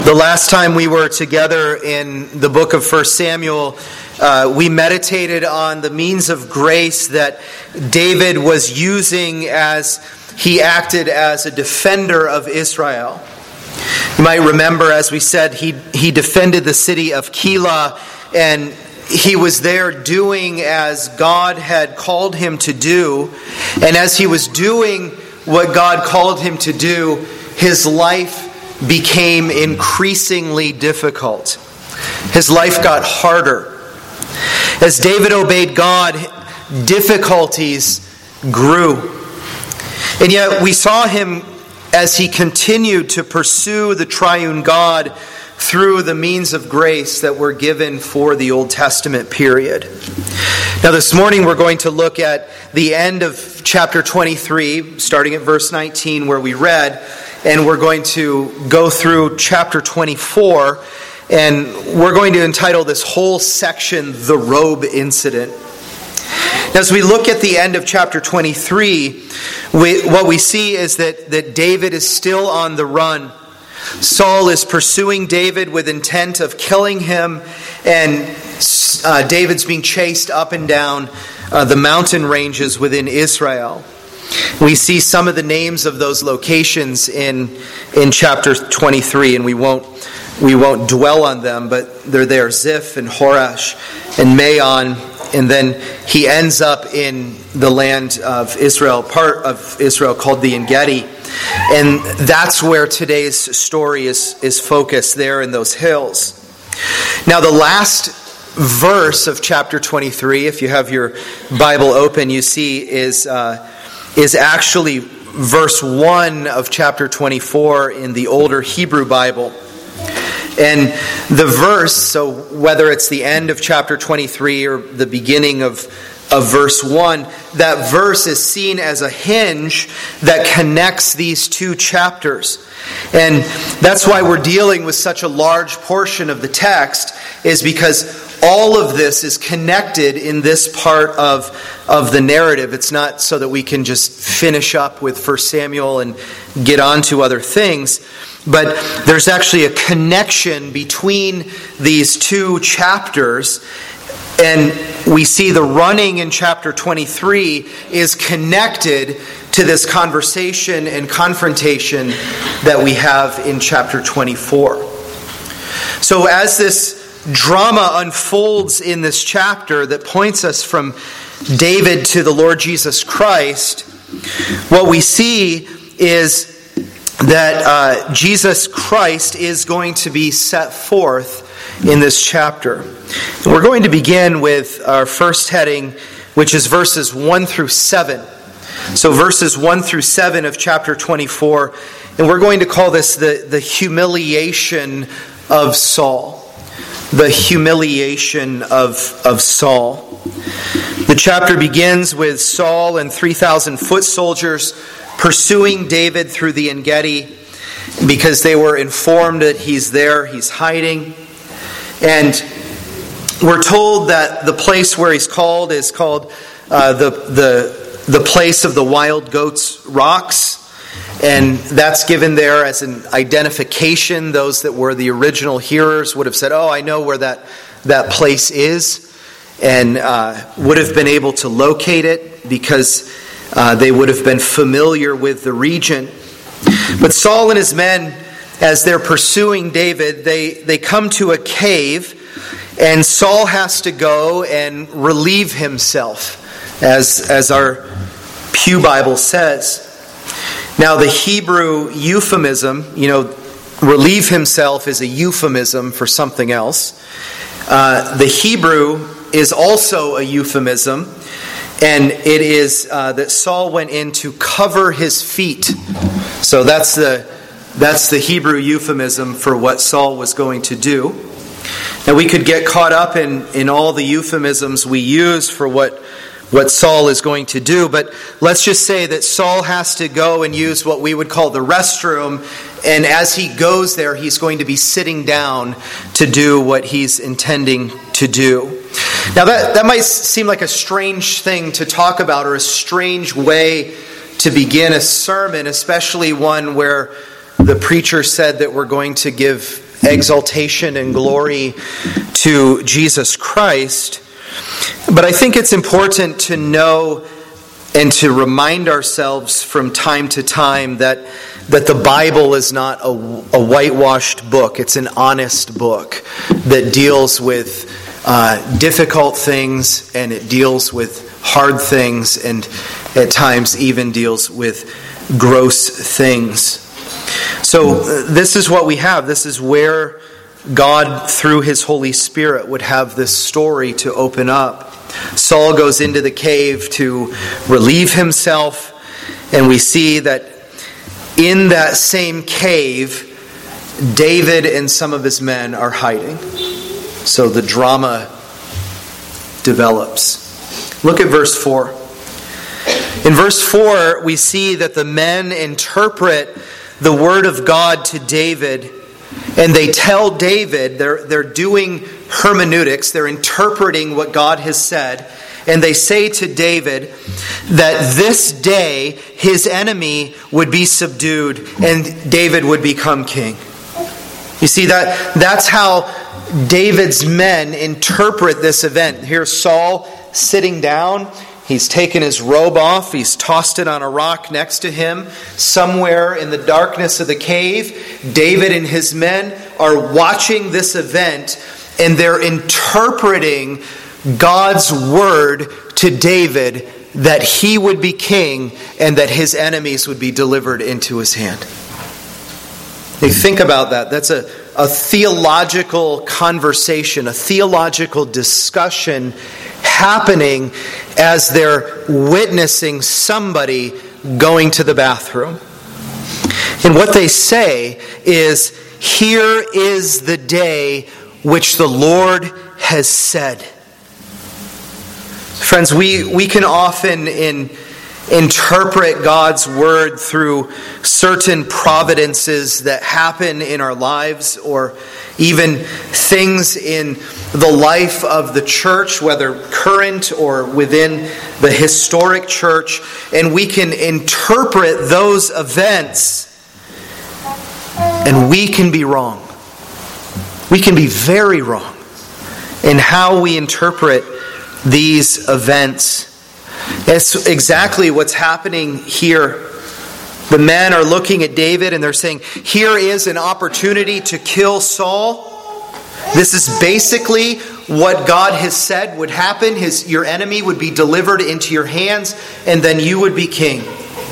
The last time we were together in the book of 1 Samuel, we meditated on the means of grace that David was using as he acted as a defender of Israel. You might remember, as we said, he defended the city of Keilah, and he was there doing as God had called him to do. And as he was doing what God called him to do, his life became increasingly difficult. His life got harder. As David obeyed God, difficulties grew. And yet we saw him as he continued to pursue the triune God through the means of grace that were given for the Old Testament period. Now this morning we're going to look at the end of chapter 23, starting at verse 19 where we read, and we're going to go through chapter 24, and we're going to entitle this whole section, The Robe Incident. As we look at the end of chapter 23, what we see is that David is still on the run. Saul is pursuing David with intent of killing him, and David's being chased up and down the mountain ranges within Israel. We see some of the names of those locations in chapter 23, and we won't dwell on them, but they're there: Ziph and Horesh and Maon, and then he ends up in the land of Israel, part of Israel called the En-Gedi, and that's where today's story is focused, there in those hills. Now the last verse of chapter 23, if you have your Bible open, you see is actually verse 1 of chapter 24 in the older Hebrew Bible. And the verse, so whether it's the end of chapter 23 or the beginning of verse 1, that verse is seen as a hinge that connects these two chapters. And that's why we're dealing with such a large portion of the text, is because all of this is connected in this part of the narrative. It's not so that we can just finish up with 1 Samuel and get on to other things, but there's actually a connection between these two chapters. And we see the running in chapter 23 is connected to this conversation and confrontation that we have in chapter 24. So as this drama unfolds in this chapter that points us from David to the Lord Jesus Christ, what we see is that Jesus Christ is going to be set forth in this chapter. And we're going to begin with our first heading, which is verses 1 through 7. So verses 1 through 7 of chapter 24, and we're going to call this the humiliation of Saul. The humiliation of Saul. The chapter begins with Saul and 3,000 foot soldiers pursuing David through the En-Gedi because they were informed that he's there, he's hiding. And we're told that the place where he's called is called the place of the wild goats' rocks. And that's given there as an identification. Those that were the original hearers would have said, oh, I know where that place is, and would have been able to locate it because they would have been familiar with the region. But Saul and his men, as they're pursuing David, they come to a cave, and Saul has to go and relieve himself, as our Pew Bible says. Now the Hebrew euphemism, relieve himself is a euphemism for something else. The Hebrew is also a euphemism, and it is that Saul went in to cover his feet. So that's the Hebrew euphemism for what Saul was going to do. Now we could get caught up in all the euphemisms we use for what Saul is going to do, but let's just say that Saul has to go and use what we would call the restroom, and as he goes there, he's going to be sitting down to do what he's intending to do. Now that might seem like a strange thing to talk about, or a strange way to begin a sermon, especially one where the preacher said that we're going to give exaltation and glory to Jesus Christ. But I think it's important to know and to remind ourselves from time to time that the Bible is not a whitewashed book. It's an honest book that deals with difficult things, and it deals with hard things, and at times even deals with gross things. So this is what we have. This is where God, through His Holy Spirit, would have this story to open up. Saul goes into the cave to relieve himself, and we see that in that same cave, David and some of his men are hiding. So the drama develops. Look at verse 4. In verse 4, we see that the men interpret the word of God to David, and they tell David, they're doing hermeneutics, they're interpreting what God has said, and they say to David that this day his enemy would be subdued and David would become king. You see, that's how David's men interpret this event. Here's Saul sitting down. He's taken his robe off. He's tossed it on a rock next to him. Somewhere in the darkness of the cave, David and his men are watching this event, and they're interpreting God's word to David that he would be king and that his enemies would be delivered into his hand. They think about that. That's a theological conversation, a theological discussion happening as they're witnessing somebody going to the bathroom. And what they say is, "Here is the day which the Lord has said." Friends, we can often interpret God's word through certain providences that happen in our lives, or even things in the life of the church, whether current or within the historic church, and we can interpret those events, and we can be wrong. We can be very wrong in how we interpret these events. That's exactly what's happening here. The men are looking at David and they're saying, here is an opportunity to kill Saul. This is basically what God has said would happen. Your enemy would be delivered into your hands, and then you would be king.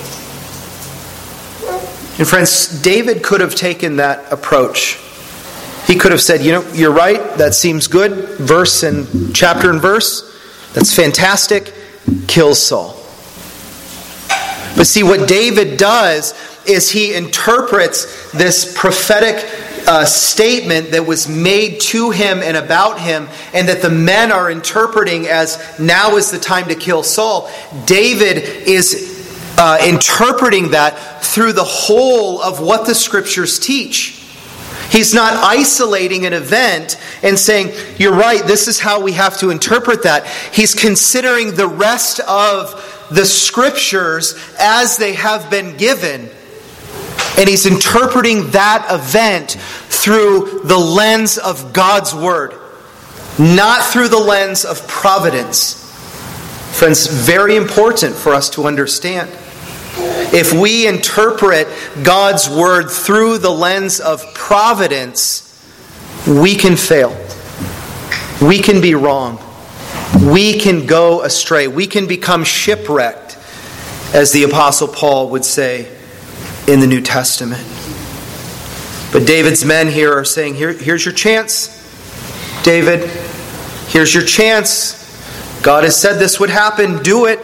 And friends, David could have taken that approach. He could have said, you're right, that seems good. Verse and chapter and verse, that's fantastic. Kill Saul. But see, what David does is he interprets this prophetic statement that was made to him and about him, and that the men are interpreting as now is the time to kill Saul. David is interpreting that through the whole of what the Scriptures teach. He's not isolating an event and saying, you're right, this is how we have to interpret that. He's considering the rest of the Scriptures as they have been given. And he's interpreting that event through the lens of God's Word, not through the lens of providence. Friends, very important for us to understand. If we interpret God's word through the lens of providence, we can fail. We can be wrong. We can go astray. We can become shipwrecked, as the Apostle Paul would say in the New Testament. But David's men here are saying, here's your chance, David. Here's your chance. God has said this would happen. Do it.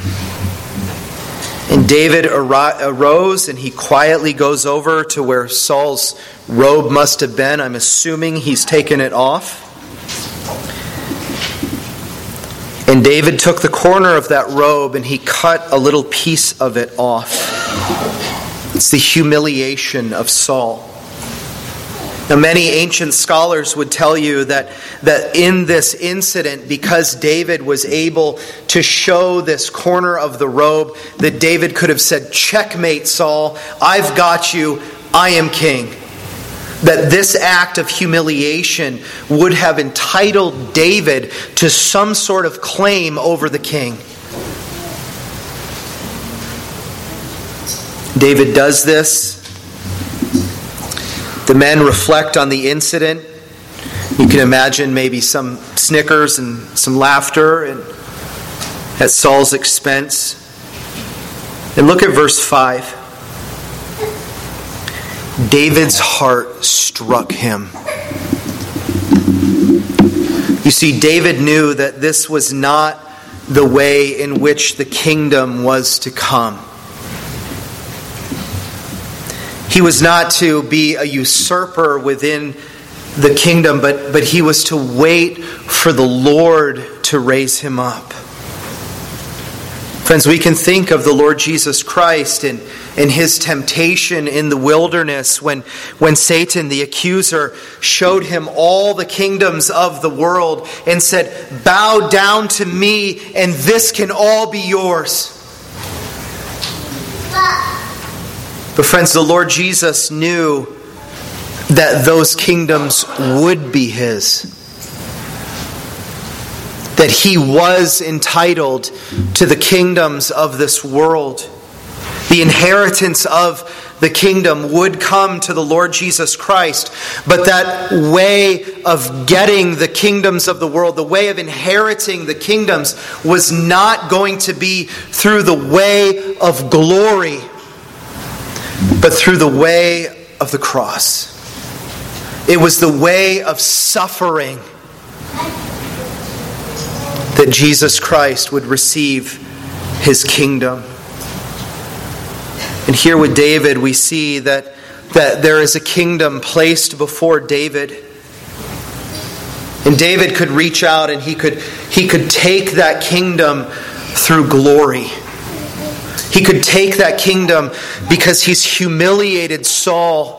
And David arose and he quietly goes over to where Saul's robe must have been. I'm assuming he's taken it off. And David took the corner of that robe and he cut a little piece of it off. It's the humiliation of Saul. Now, many ancient scholars would tell you that in this incident, because David was able to show this corner of the robe, that David could have said, checkmate, Saul, I've got you, I am king. that this act of humiliation would have entitled David to some sort of claim over the king. David does this. The men reflect on the incident. You can imagine maybe some snickers and some laughter at Saul's expense. And look at verse 5. David's heart struck him. You see, David knew that this was not the way in which the kingdom was to come. He was not to be a usurper within the kingdom, but he was to wait for the Lord to raise him up. Friends, we can think of the Lord Jesus Christ and his temptation in the wilderness when Satan, the accuser, showed him all the kingdoms of the world and said, "Bow down to me and this can all be yours." But friends, the Lord Jesus knew that those kingdoms would be his. That he was entitled to the kingdoms of this world. The inheritance of the kingdom would come to the Lord Jesus Christ. But that way of getting the kingdoms of the world, the way of inheriting the kingdoms, was not going to be through the way of glory, but through the way of the cross. It was the way of suffering that Jesus Christ would receive his kingdom. And here with David we see that there is a kingdom placed before David. And David could reach out and he could take that kingdom through glory. He could take that kingdom because he's humiliated Saul.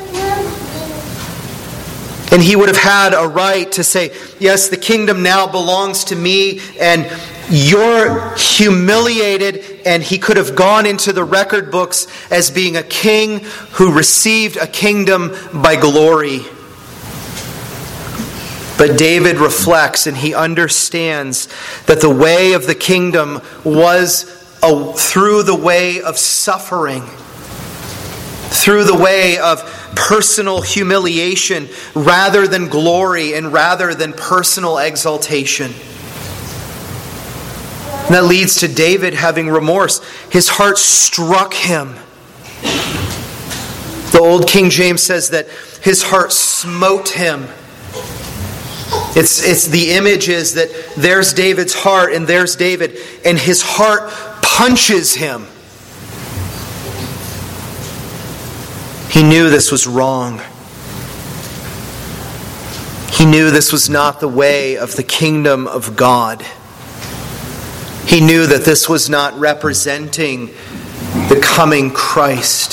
And he would have had a right to say, yes, the kingdom now belongs to me and you're humiliated. And he could have gone into the record books as being a king who received a kingdom by glory. But David reflects and he understands that the way of the kingdom was through the way of suffering, through the way of personal humiliation rather than glory and rather than personal exaltation. And that leads to David having remorse. His heart struck him. The old King James says that his heart smote him. It's the image is that there's David's heart and there's David, and his heart punches him. He knew this was wrong. He knew this was not the way of the kingdom of God. He knew that this was not representing the coming Christ.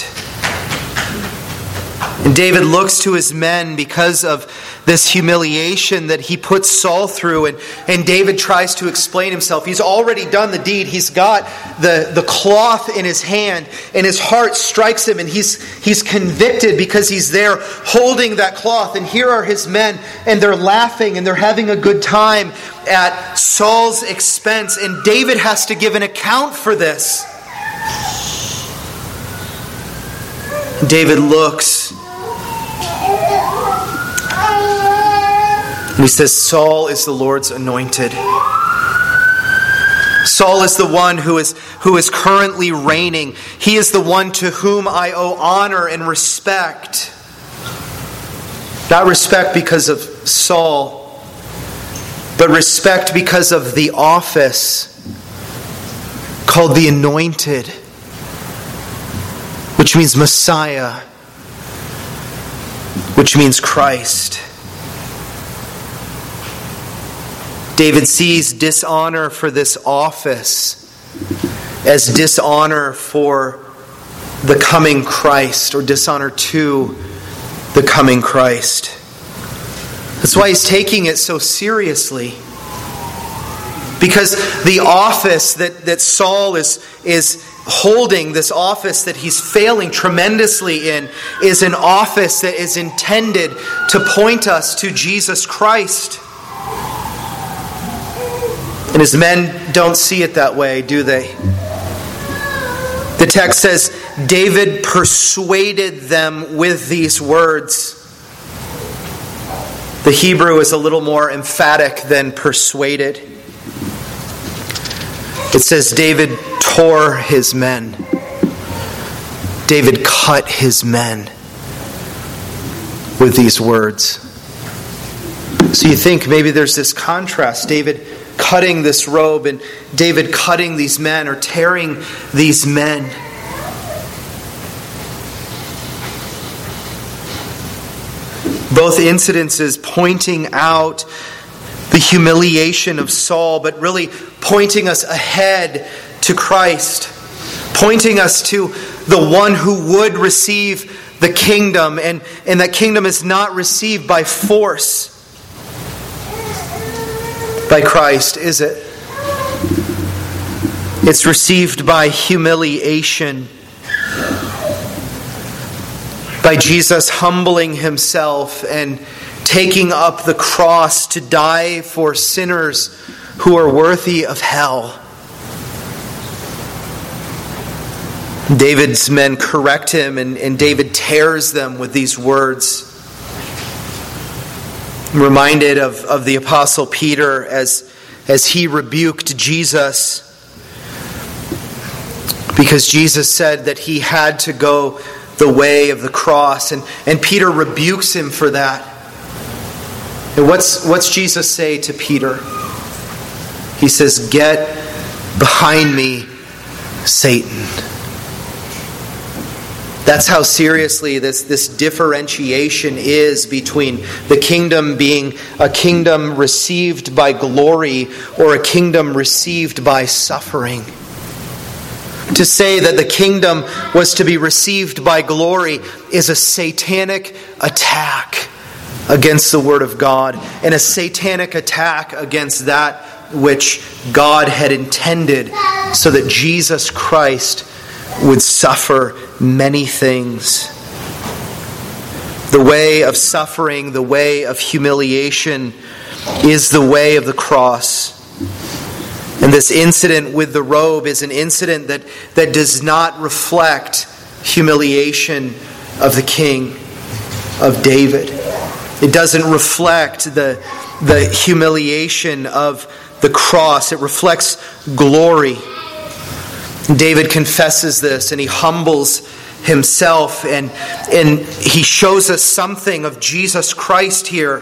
And David looks to his men because of this humiliation that he puts Saul through. And David tries to explain himself. He's already done the deed. He's got the cloth in his hand. And his heart strikes him. And he's convicted because he's there holding that cloth. And here are his men. And they're laughing and they're having a good time at Saul's expense. And David has to give an account for this. David looks. And he says, Saul is the Lord's anointed. Saul is the one who is currently reigning. He is the one to whom I owe honor and respect. Not respect because of Saul, but respect because of the office called the anointed, which means Messiah, which means Christ. David sees dishonor for this office as dishonor for the coming Christ, or dishonor to the coming Christ. That's why he's taking it so seriously. Because the office that Saul is holding, this office that he's failing tremendously in, is an office that is intended to point us to Jesus Christ. And his men don't see it that way, do they? The text says, David persuaded them with these words. The Hebrew is a little more emphatic than persuaded. It says David tore his men. David cut his men with these words. So you think maybe there's this contrast. David cutting this robe and David cutting these men or tearing these men. Both incidences pointing out the humiliation of Saul, but really pointing us ahead to Christ, pointing us to the one who would receive the kingdom, and that kingdom is not received by force by Christ, is it? It's received by humiliation, by Jesus humbling himself and taking up the cross to die for sinners who are worthy of hell. David's men correct him, and David tears them with these words. I'm reminded of the Apostle Peter as he rebuked Jesus, because Jesus said that he had to go the way of the cross, and Peter rebukes him for that. And what's Jesus say to Peter? He says, "Get behind me, Satan." That's how seriously this differentiation is between the kingdom being a kingdom received by glory or a kingdom received by suffering. To say that the kingdom was to be received by glory is a satanic attack against the Word of God, and a satanic attack against that which God had intended so that Jesus Christ would suffer many things. The way of suffering, the way of humiliation, is the way of the cross. And this incident with the robe is an incident that does not reflect humiliation of the king, of David. It doesn't reflect the humiliation of the cross. It reflects glory. David confesses this, and he humbles himself, and he shows us something of Jesus Christ here.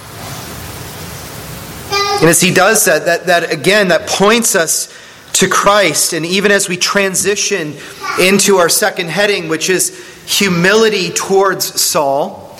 And as he does that again, that points us to Christ. And even as we transition into our second heading, which is humility towards Saul,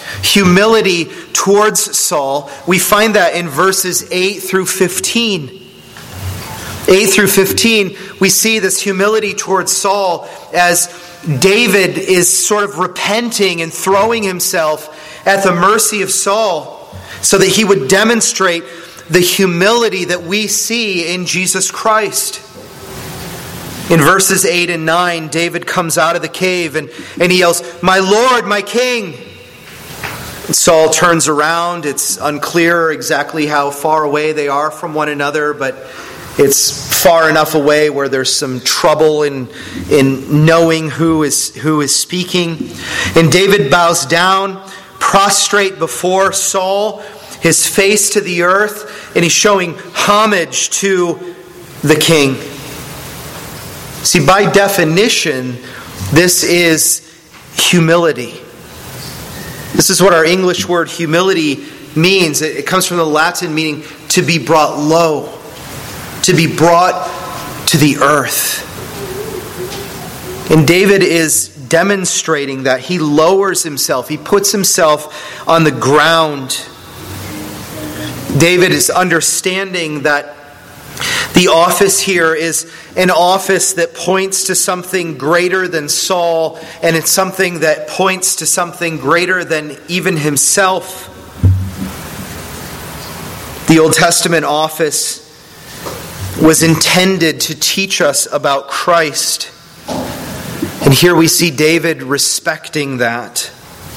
we find that in verses 8 through 15. 8 through 15, we see this humility towards Saul as David is sort of repenting and throwing himself at the mercy of Saul so that he would demonstrate the humility that we see in Jesus Christ. In verses 8 and 9, David comes out of the cave and he yells, "My Lord, my King!" And Saul turns around. It's unclear exactly how far away they are from one another, but it's far enough away where there's some trouble in knowing who is speaking. And David bows down, prostrate before Saul, his face to the earth, and he's showing homage to the king. See, by definition, this is humility. This is what our English word humility means. It comes from the Latin meaning to be brought low, to be brought to the earth. And David is demonstrating that. He lowers himself. He puts himself on the ground. David is understanding that the office here is an office that points to something greater than Saul, and it's something that points to something greater than even himself. The Old Testament office was intended to teach us about Christ. And here we see David respecting that.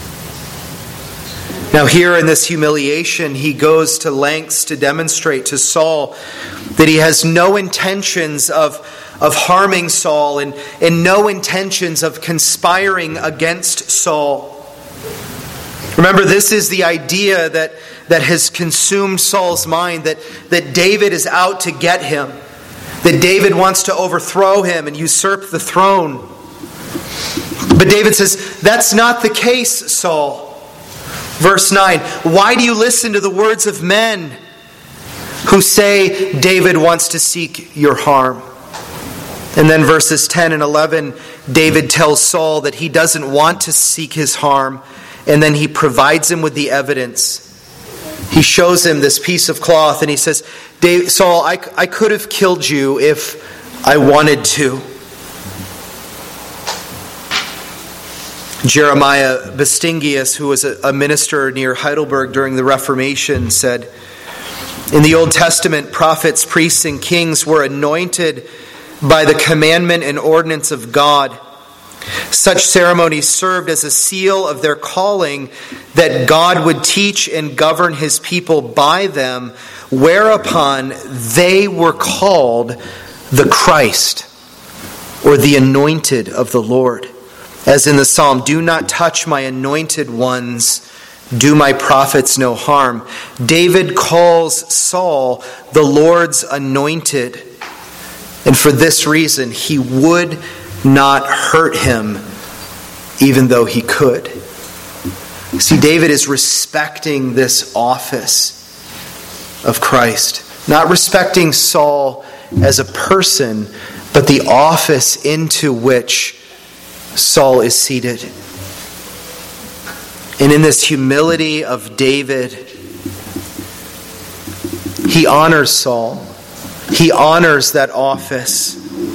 Now here in this humiliation, he goes to lengths to demonstrate to Saul that he has no intentions of harming Saul and no intentions of conspiring against Saul. Remember, this is the idea that has consumed Saul's mind, that David is out to get him, that David wants to overthrow him and usurp the throne. But David says, that's not the case, Saul. Verse 9, why do you listen to the words of men who say David wants to seek your harm? And then verses 10 and 11, David tells Saul that he doesn't want to seek his harm, and then he provides him with the evidence. He shows him this piece of cloth and he says, Saul, I could have killed you if I wanted to. Jeremiah Bastingius, who was a minister near Heidelberg during the Reformation, said, in the Old Testament, prophets, priests, and kings were anointed by the commandment and ordinance of God. Such ceremonies served as a seal of their calling, that God would teach and govern his people by them, whereupon they were called the Christ, or the anointed of the Lord. As in the psalm, do not touch my anointed ones, do my prophets no harm. David calls Saul the Lord's anointed. And for this reason, he would not hurt him, even though he could. See, David is respecting this office of Christ. Not respecting Saul as a person, but the office into which Saul is seated. And in this humility of David, he honors Saul. He honors that office.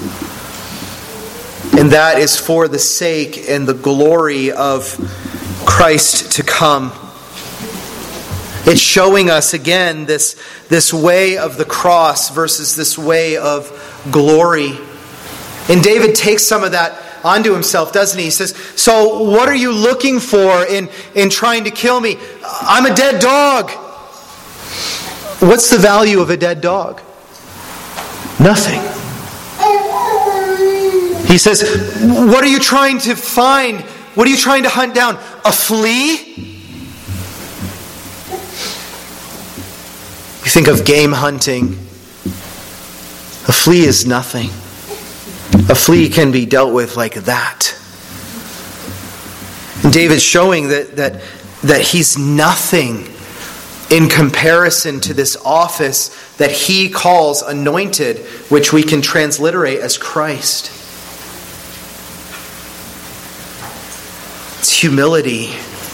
And that is for the sake and the glory of Christ to come. It's showing us again this way of the cross versus this way of glory. And David takes some of that onto himself, doesn't he? He says, so what are you looking for in trying to kill me? I'm a dead dog. What's the value of a dead dog? Nothing. He says, what are you trying to find? What are you trying to hunt down? A flea? You think of game hunting. A flea is nothing. A flea can be dealt with like that. And David's showing that he's nothing in comparison to this office that he calls anointed, which we can transliterate as Christ. It's humility.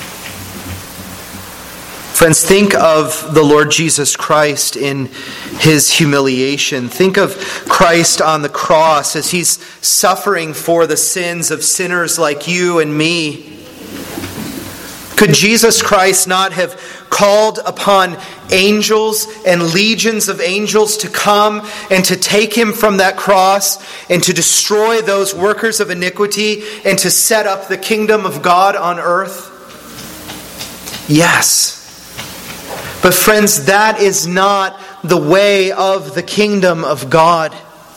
Friends, think of the Lord Jesus Christ in his humiliation. Think of Christ on the cross as he's suffering for the sins of sinners like you and me. Could Jesus Christ not have called upon angels and legions of angels to come and to take him from that cross and to destroy those workers of iniquity and to set up the kingdom of God on earth? Yes. But friends, that is not the way of the kingdom of God.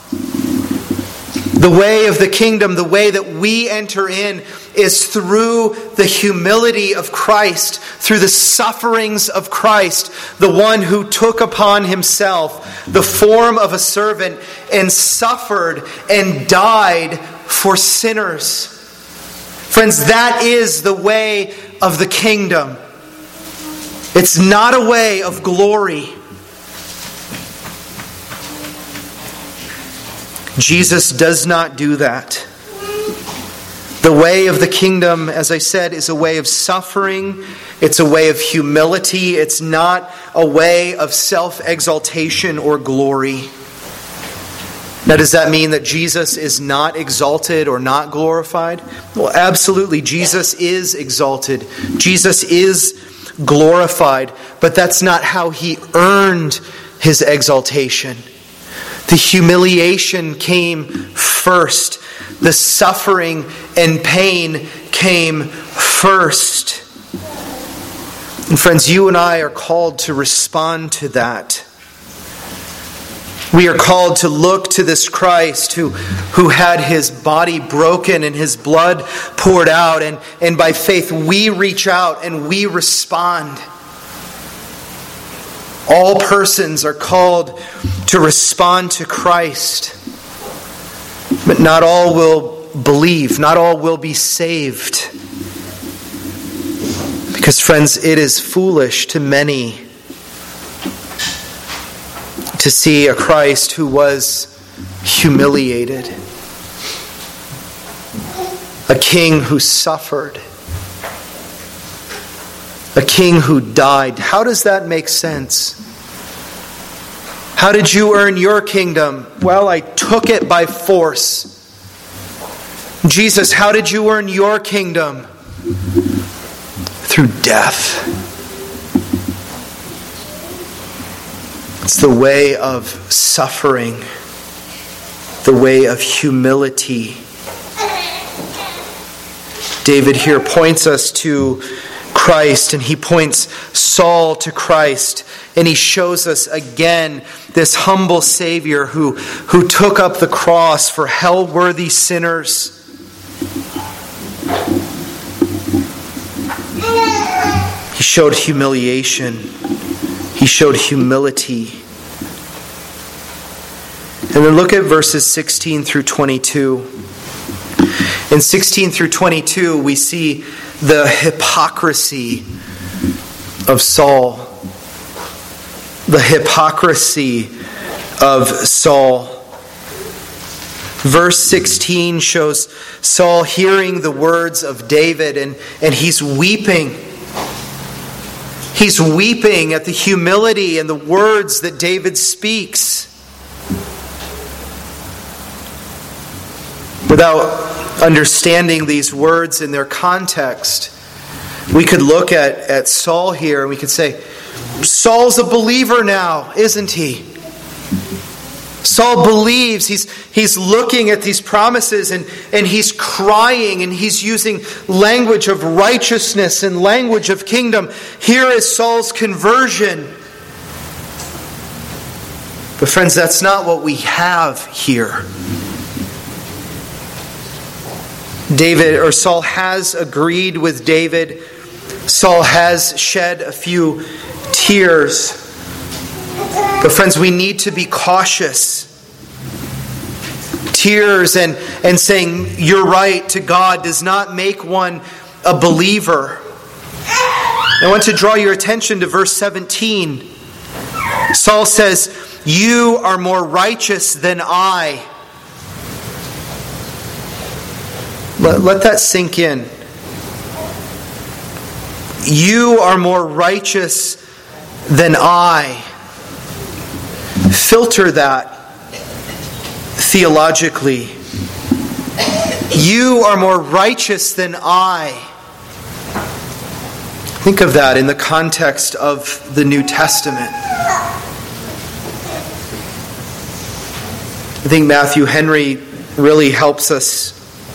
The way of the kingdom, the way that we enter in, is through the humility of Christ, through the sufferings of Christ, the one who took upon himself the form of a servant and suffered and died for sinners. Friends, that is the way of the kingdom. It's not a way of glory. Jesus does not do that. The way of the kingdom, as I said, is a way of suffering. It's a way of humility. It's not a way of self-exaltation or glory. Now, does that mean that Jesus is not exalted or not glorified? Well, absolutely. Jesus is exalted. Jesus is glorified, but that's not how he earned his exaltation. The humiliation came first. The suffering and pain came first. And friends, you and I are called to respond to that. We are called to look to this Christ who had his body broken and his blood poured out. And by faith we reach out and we respond. All persons are called to respond to Christ. But not all will believe. Not all will be saved. Because, friends, it is foolish to many to see a Christ who was humiliated, a king who suffered, a king who died. How does that make sense? How did you earn your kingdom? Well, I took it by force. Jesus, how did you earn your kingdom? Through death. It's the way of suffering, the way of humility. David here points us to Christ, and he points Saul to Christ, and he shows us again this humble Savior who took up the cross for hell-worthy sinners. He showed humiliation. He showed humility. And then look at verses 16 through 22. In 16 through 22, we see the hypocrisy of Saul. The hypocrisy of Saul. Verse 16 shows Saul hearing the words of David, and he's weeping. He's weeping at the humility and the words that David speaks. Without understanding these words in their context, we could look at Saul here and we could say, Saul's a believer now, isn't he? Saul believes. He's looking at these promises and he's crying and he's using language of righteousness and language of kingdom. Here is Saul's conversion. But friends, that's not what we have here. Saul has agreed with David. Saul has shed a few tears. But friends, we need to be cautious. Tears and saying you're right to God does not make one a believer. I want to draw your attention to verse 17. Saul says, "You are more righteous than I." Let that sink in. You are more righteous than I. Filter that theologically. You are more righteous than I. Think of that in the context of the New Testament. I think Matthew Henry really helps us,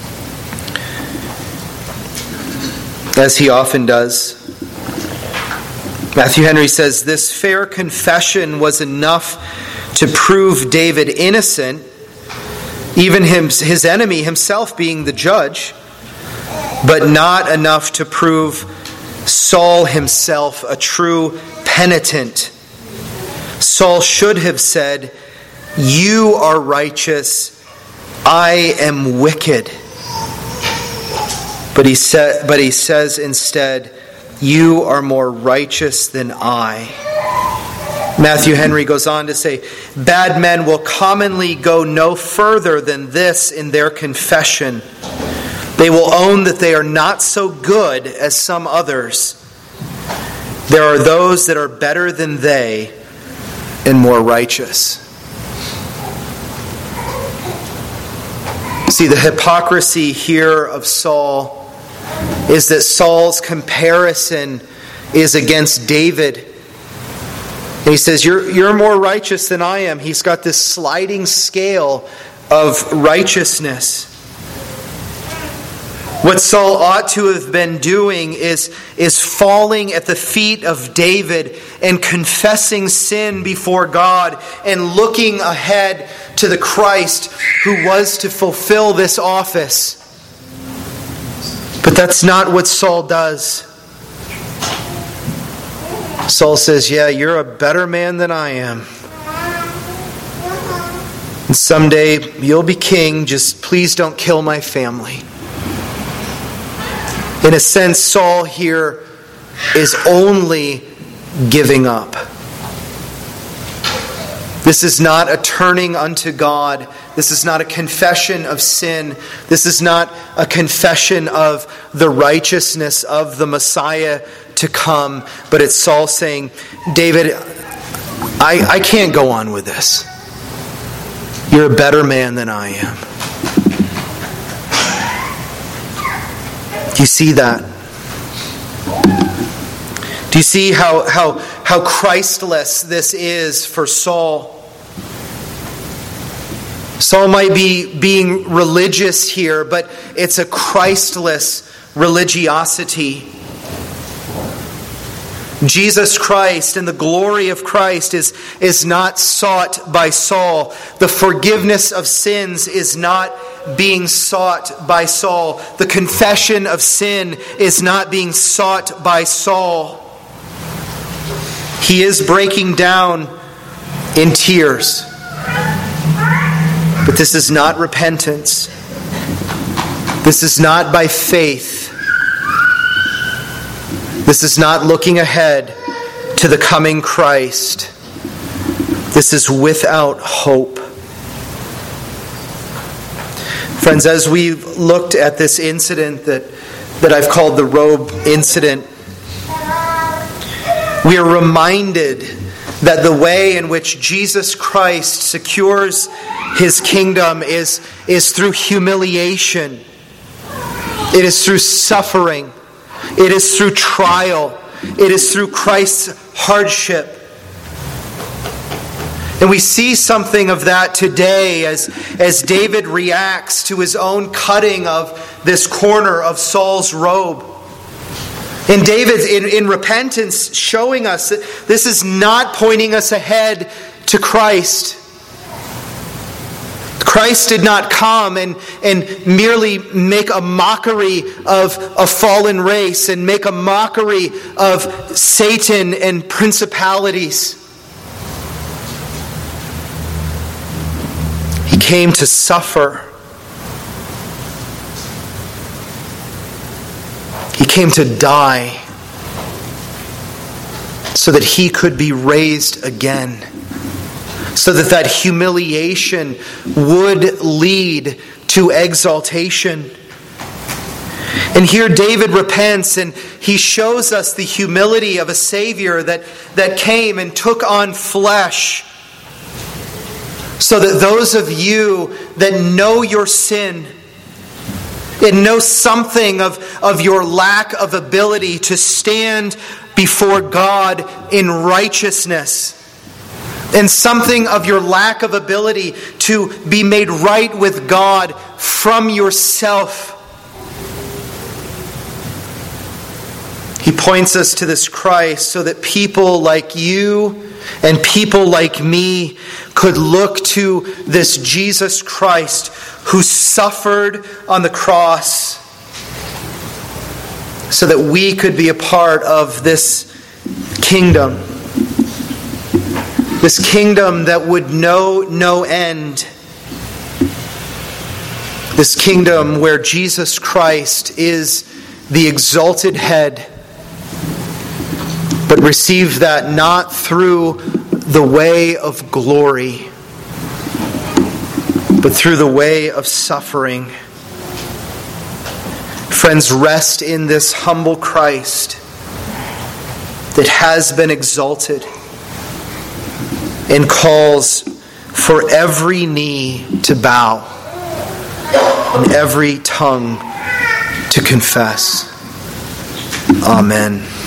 as he often does. Matthew Henry says, "This fair confession was enough to prove David innocent, even his enemy himself being the judge, but not enough to prove Saul himself a true penitent. Saul should have said, 'You are righteous, I am wicked.' But he says instead, 'You are more righteous than I.'" Matthew Henry goes on to say, "Bad men will commonly go no further than this in their confession. They will own that they are not so good as some others. There are those that are better than they and more righteous." See, the hypocrisy here of Saul is that Saul's comparison is against David. And he says, you're more righteous than I am. He's got this sliding scale of righteousness. What Saul ought to have been doing is falling at the feet of David and confessing sin before God and looking ahead to the Christ who was to fulfill this office. But that's not what Saul does. Saul says, yeah, you're a better man than I am. And someday you'll be king, just please don't kill my family. In a sense, Saul here is only giving up. This is not a turning unto God. This is not a confession of sin. This is not a confession of the righteousness of the Messiah to come. But it's Saul saying, David, I can't go on with this. You're a better man than I am. Do you see that? Do you see how Christless this is for Saul? Saul might be being religious here, but it's a Christless religiosity. Jesus Christ and the glory of Christ is not sought by Saul. The forgiveness of sins is not being sought by Saul. The confession of sin is not being sought by Saul. He is breaking down in tears. But this is not repentance. This is not by faith. This is not looking ahead to the coming Christ. This is without hope. Friends, as we've looked at this incident that I've called the robe incident, we are reminded that the way in which Jesus Christ secures His kingdom is through humiliation. It is through suffering. It is through trial. It is through Christ's hardship. And we see something of that today as David reacts to his own cutting of this corner of Saul's robe. And David, in repentance, showing us that this is not pointing us ahead to Christ. Christ did not come and merely make a mockery of a fallen race and make a mockery of Satan and principalities. He came to suffer. He came to die so that He could be raised again. So that humiliation would lead to exaltation. And here David repents and he shows us the humility of a Savior that came and took on flesh. So that those of you that know your sin and know something of your lack of ability to stand before God in righteousness, and something of your lack of ability to be made right with God from yourself. He points us to this Christ so that people like you and people like me could look to this Jesus Christ who suffered on the cross so that we could be a part of this kingdom. This kingdom that would know no end. This kingdom where Jesus Christ is the exalted head, but received that not through the way of glory, but through the way of suffering. Friends, rest in this humble Christ that has been exalted and calls for every knee to bow and every tongue to confess. Amen.